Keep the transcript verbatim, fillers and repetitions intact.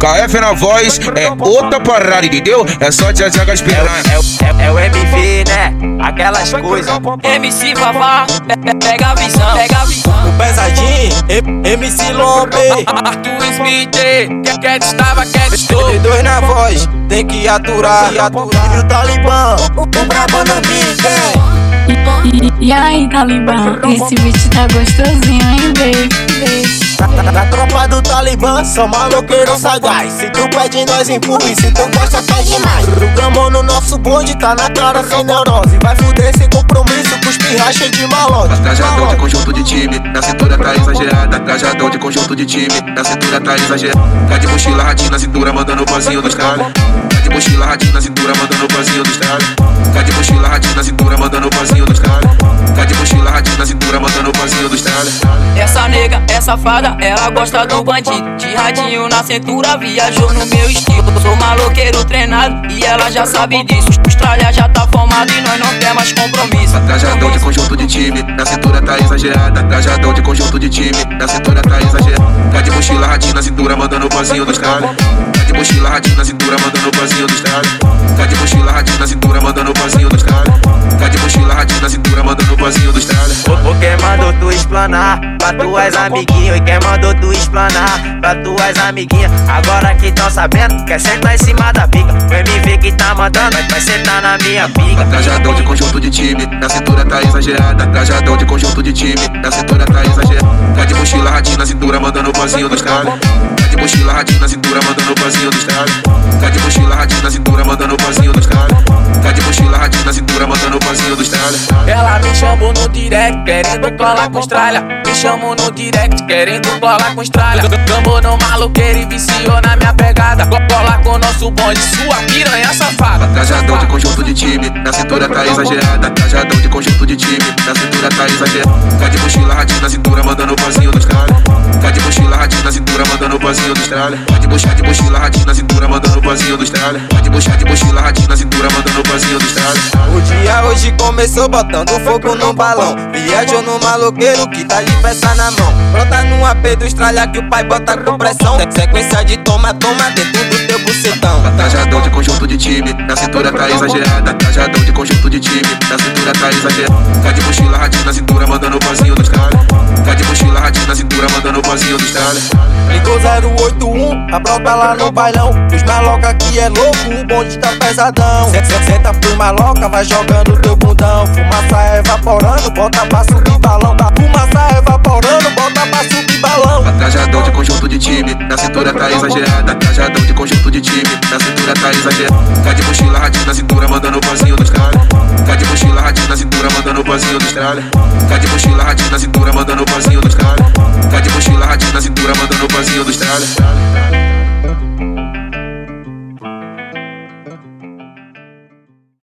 K F na voz, é outra parada, entendeu? É só Tia Tia Gaspirana. É, é, é o M V, né? Aquelas coisas. M C Vavá, pega a visão, pega a visão. O pesadinho, M C Lombe, Arthur Smith, quer quer estava, quer estou. T dois na voz, tem que aturar, aturar. E o Talibã, o brabo no beat, E, e aí, Talibã, esse beat tá gostosinho, hein, baby? Na, na tropa do Talibã, só maloqueiro sagaz. Se tu pede, nós empurra, e se tu gosta, pede mais. O gamão no nosso bonde, tá na cara sem neurose. Vai fuder sem compromisso, com os pirracha de malote. Trajadão de conjunto de time, na cintura tá exagerada. Trajadão de conjunto de time, na cintura tá exagerada. Tá de mochila ratinho na cintura, mandando o pozinho dos caras. Tá de mochila ratinho na cintura, mandando o pozinho dos caras. Tá de mochila ratinho na cintura, mandando o pozinho dos caras. Tá de mochila ratinho na cintura, mandando o pozinho dos caras. Essa nega, essa fada, ela gosta do bandido. De radinho na cintura, viajou no meu estilo. Sou maloqueiro treinado e ela já sabe disso. Os tralha já tá formado e nós não tem mais compromisso. Trajadão de conjunto de time, na cintura tá exagerada. Trajadão de conjunto de time, na cintura tá exagerada. Tá de mochila ratinho na cintura, mandando o pozinho dos caras. Tá de mochila ratinho na cintura, mandando o pozinho dos caras. Tá de mochila ratinho na cintura, mandando o pozinho dos caras. Tá de mochila ratinho na cintura, mandando o pozinho dos caras. O quem mandou tu explanar pra tuas amiguinhas? E quem mandou tu explanar pra tuas amiguinhas? Agora que tão sabendo, quer sentar em cima da pica. O M V que tá mandando, vai sentar na minha pica. Trajadão de conjunto de time, na cintura tá exagerada. Trajadão de conjunto de time, na cintura tá exagerada. Tá de mochila ratinho na cintura, mandando o pozinho dos caras. Tá de mochila ratinho na cintura, mandando o pozinho dos caras. Tá de mochila ratinho na cintura, mandando o pozinho dos caras. Tá de mochila ratinho na cintura, mandando o pozinho dos caras. Ela me chamou no direct, querendo colar com estralha. Me chamou no direct, querendo colar com estralha. Gamou no maloqueiro e viciou na minha pegada. Cola com o nosso bonde, sua piranha safada. Trajadão de conjunto de time, na cintura tá exagerada. Trajadão de conjunto de time, na cintura tá exagerada. Tá de mochila ratinho na cintura, mandando o pozinho dos caras. Tá de mochila ratinho na cintura, mandando o pozinho dos caras. Tá de mochila, de mochila ratinho na cintura, mandando o pozinho dos caras. Tá de mochila, de mochila ratinho na cintura, mandando o pozinho dos caras. O dia hoje começou botando fogo no balão. Viajou no maloqueiro que tá de peça na mão. Brota no A P do estralha que o pai bota com pressão. Sequência de toma, toma dentro do teu bucetão. Trajadão de conjunto de time, na cintura tá exagerada. Trajadão de conjunto de time, na cintura tá exagerada. Tá de mochila ratinho na cintura, mandando o pozinho dos caras. Tá de mochila ratinho na cintura, mandando o pozinho dos caras. Ligou zero oito um, a brota lá no bailão. Os maloca aqui é louco, o bonde tá pesadão. Senta pro maloca, vai jogando teu bundão. Fumaça evaporando, bota pra subir balão. Fumaça evaporando, bota pra subir balão. Trajadão de conjunto de time, na cintura tá exagerada. Trajadão de conjunto de time, na cintura tá exagerada. Tá de mochila ratinho na cintura, mandando o pozinho dos caras. Tá de mochila ratinho na cintura, mandando o pozinho dos caras. Tá de mochila ratinho na cintura, mandando o pozinho dos caras. Tá de mochila ratinho na cintura, mandando o pozinho dos caras.